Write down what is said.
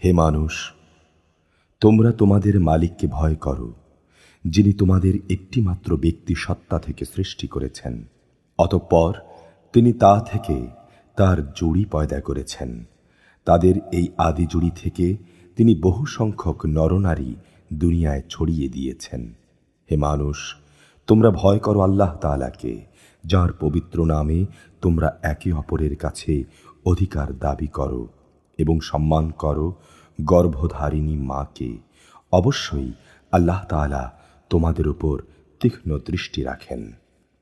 হে মানুষ, তোমরা তোমাদের মালিককে ভয় করো, যিনি তোমাদের একটিমাত্র ব্যক্তি সত্তা থেকে সৃষ্টি করেছেন, অতঃপর তিনি তা থেকে তার জুড়ি পয়দা করেছেন। তাদের এই আদি জুড়ি থেকে তিনি বহু সংখ্যক নরনারী দুনিয়ায় ছড়িয়ে দিয়েছেন। হে মানুষ, তোমরা ভয় করো আল্লাহ তাআলাকে, যার পবিত্র নামে তোমরা একে অপরের কাছে অধিকার দাবি করো এবং সম্মান করো গর্ভধারিণী মাকে। অবশ্যই আল্লাহ তাআলা তোমাদের উপর তীক্ষ্ণ দৃষ্টি রাখেন।